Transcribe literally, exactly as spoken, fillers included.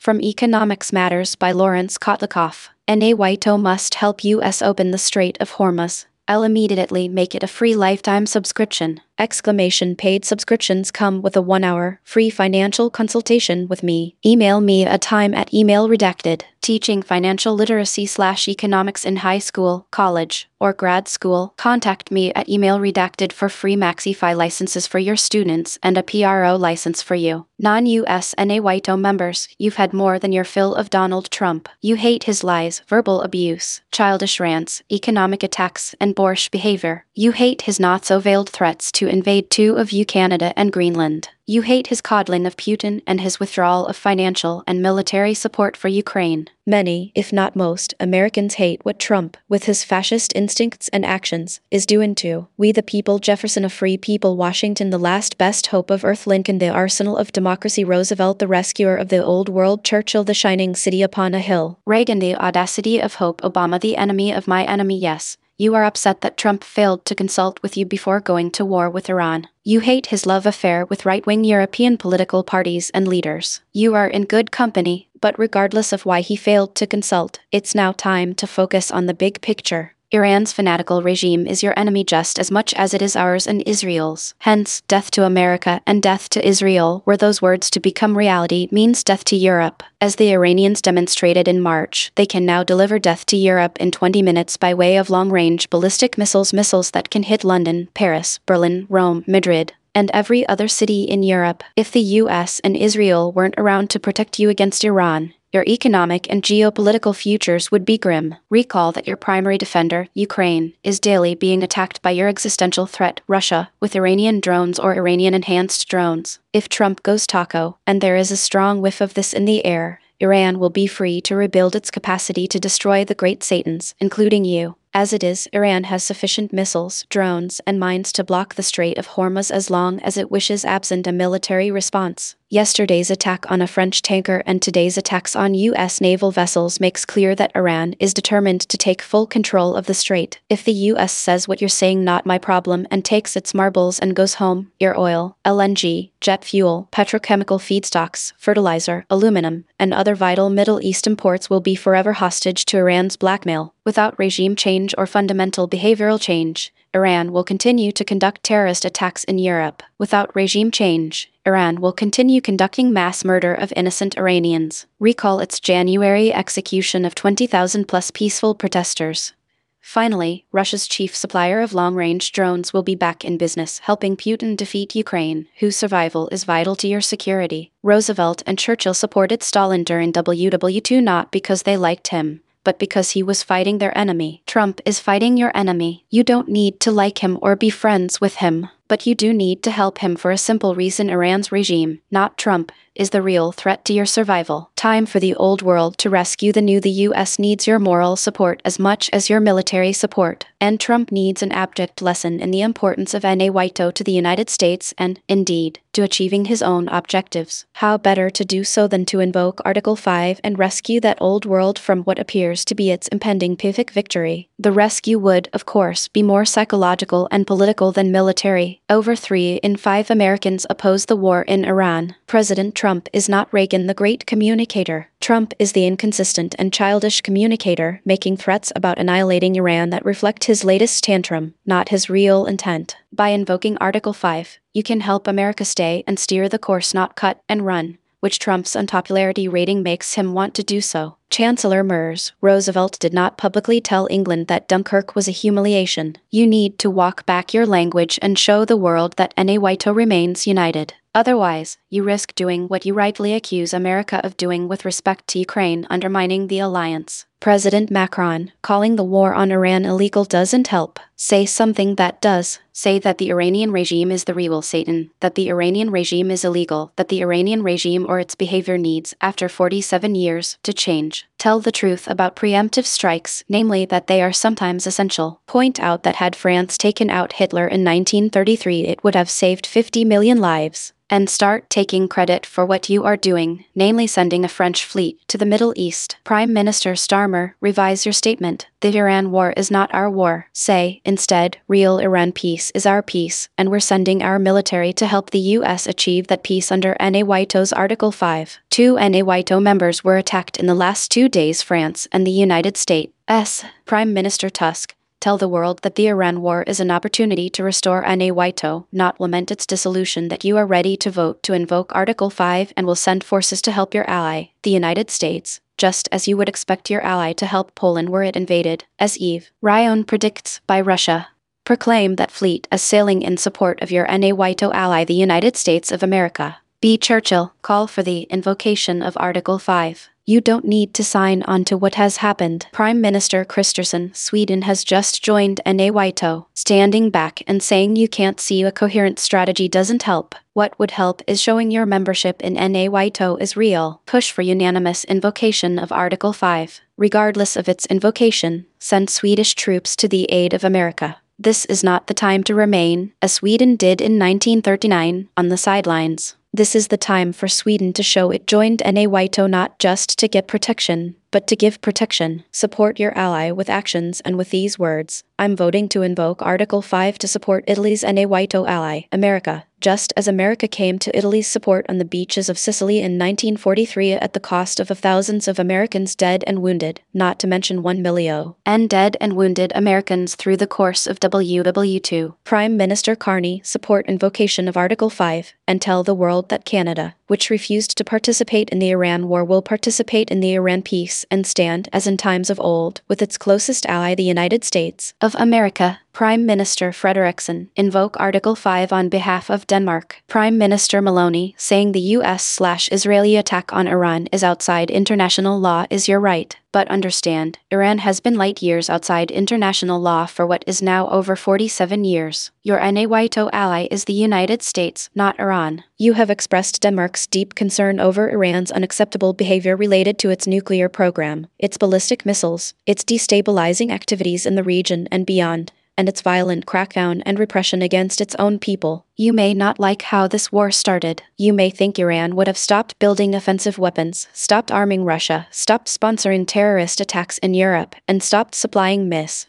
From Economics Matters by Lawrence Kotlikoff. N A W I T O must help U S open the Strait of Hormuz. I'll immediately make it a free lifetime subscription. Exclamation paid subscriptions come with a one-hour free financial consultation with me. Email me a time at email redacted. Teaching financial literacy slash economics in high school, college, or grad school. Contact me at email redacted for free MaxiFi licenses for your students and a P R O license for you. Non-U S N A W I T O members, you've had more than your fill of Donald Trump. You hate his lies, verbal abuse, childish rants, economic attacks, and boorish behavior. You hate his not-so-veiled threats to invade two of you Canada and Greenland. You hate his coddling of Putin and his withdrawal of financial and military support for Ukraine. Many, if not most, Americans hate what Trump, with his fascist instincts and actions, is doing to we the people. Jefferson, a free people. Washington, the last best hope of earth. Lincoln, the arsenal of democracy. Roosevelt, the rescuer of the old world. Churchill, the shining city upon a hill. Reagan, the audacity of hope. Obama, the enemy of my enemy. Yes, you are upset that Trump failed to consult with you before going to war with Iran. You hate his love affair with right-wing European political parties and leaders. You are in good company, but regardless of why he failed to consult, it's now time to focus on the big picture. Iran's fanatical regime is your enemy just as much as it is ours and Israel's. Hence, death to America and death to Israel, were those words to become reality, means death to Europe. As the Iranians demonstrated in March, they can now deliver death to Europe in twenty minutes by way of long-range ballistic missiles, missiles that can hit London, Paris, Berlin, Rome, Madrid, and every other city in Europe. If the U S and Israel weren't around to protect you against Iran, your economic and geopolitical futures would be grim. Recall that your primary defender, Ukraine, is daily being attacked by your existential threat, Russia, with Iranian drones or Iranian-enhanced drones. If Trump goes taco, and there is a strong whiff of this in the air, Iran will be free to rebuild its capacity to destroy the great Satans, including you. As it is, Iran has sufficient missiles, drones, and mines to block the Strait of Hormuz as long as it wishes, absent a military response. Yesterday's attack on a French tanker and today's attacks on U S naval vessels makes clear that Iran is determined to take full control of the strait. If the U S says what you're saying, not my problem, and takes its marbles and goes home, your oil, L N G, jet fuel, petrochemical feedstocks, fertilizer, aluminum, and other vital Middle East imports will be forever hostage to Iran's blackmail. Without regime change or fundamental behavioral change, Iran will continue to conduct terrorist attacks in Europe. Without regime change, Iran will continue conducting mass murder of innocent Iranians. Recall its January execution of twenty thousand plus peaceful protesters. Finally, Russia's chief supplier of long-range drones will be back in business, helping Putin defeat Ukraine, whose survival is vital to your security. Roosevelt and Churchill supported Stalin during World War Two not because they liked him, but because he was fighting their enemy. Trump is fighting your enemy. You don't need to like him or be friends with him, but you do need to help him for a simple reason: Iran's regime, not Trump, is the real threat to your survival. Time for the old world to rescue the new. The U S needs your moral support as much as your military support, and Trump needs an abject lesson in the importance of N A W I T O to the United States and, indeed, to achieving his own objectives. How better to do so than to invoke Article five and rescue that old world from what appears to be its impending Pacific victory? The rescue would, of course, be more psychological and political than military. Over three in five Americans oppose the war in Iran. President Trump is not Reagan, the great communicator. Trump is the inconsistent and childish communicator, making threats about annihilating Iran that reflect his latest tantrum, not his real intent. By invoking Article five, you can help America stay and steer the course, not cut and run, which Trump's unpopularity rating makes him want to do so. Chancellor Mers, Roosevelt did not publicly tell England that Dunkirk was a humiliation. You need to walk back your language and show the world that N A W I T O remains united. Otherwise, you risk doing what you rightly accuse America of doing with respect to Ukraine, undermining the alliance. President Macron, calling the war on Iran illegal doesn't help. Say something that does. Say that the Iranian regime is the real Satan, that the Iranian regime is illegal, that the Iranian regime or its behavior needs, after forty-seven years, to change. Tell the truth about preemptive strikes, namely that they are sometimes essential. Point out that had France taken out Hitler in nineteen thirty-three, it would have saved fifty million lives. And start taking credit for what you are doing, namely sending a French fleet to the Middle East. Prime Minister Starmer, revise your statement. The Iran war is not our war. Say, instead, real Iran peace is our peace, and we're sending our military to help the U S achieve that peace under NATO's Article five. Two NATO members were attacked in the last two days, France and the United States. Prime Minister Tusk, tell the world that the Iran war is an opportunity to restore NATO, not lament its dissolution, that you are ready to vote to invoke Article five and will send forces to help your ally, the United States, just as you would expect your ally to help Poland were it invaded, as Eve Ryan predicts, by Russia. Proclaim that fleet as sailing in support of your NATO ally, the United States of America. B. Churchill, call for the invocation of Article five. You don't need to sign on to what has happened. Prime Minister Kristersson, Sweden has just joined NATO. Standing back and saying you can't see a coherent strategy doesn't help. What would help is showing your membership in NATO is real. Push for unanimous invocation of Article five. Regardless of its invocation, send Swedish troops to the aid of America. This is not the time to remain, as Sweden did in nineteen thirty-nine, on the sidelines. This is the time for Sweden to show it joined NATO not just to get protection, but to give protection. Support your ally with actions and with these words. I'm voting to invoke Article five to support Italy's NATO ally, America, just as America came to Italy's support on the beaches of Sicily in nineteen forty-three at the cost of thousands of Americans dead and wounded, not to mention one million and dead and wounded Americans through the course of World War Two. Prime Minister Carney, support invocation of Article five, and tell the world that Canada, which refused to participate in the Iran war, will participate in the Iran peace and stand, as in times of old, with its closest ally, the United States of America. Prime Minister Frederiksen, invoke Article five on behalf of Denmark. Prime Minister Maloney, saying the U S/Israeli attack on Iran is outside international law is your right. But understand, Iran has been light years outside international law for what is now over forty-seven years. Your NATO ally is the United States, not Iran. You have expressed Denmark's deep concern over Iran's unacceptable behavior related to its nuclear program, its ballistic missiles, its destabilizing activities in the region and beyond, and its violent crackdown and repression against its own people. You may not like how this war started. You may think Iran would have stopped building offensive weapons, stopped arming Russia, stopped sponsoring terrorist attacks in Europe, and stopped supplying missiles.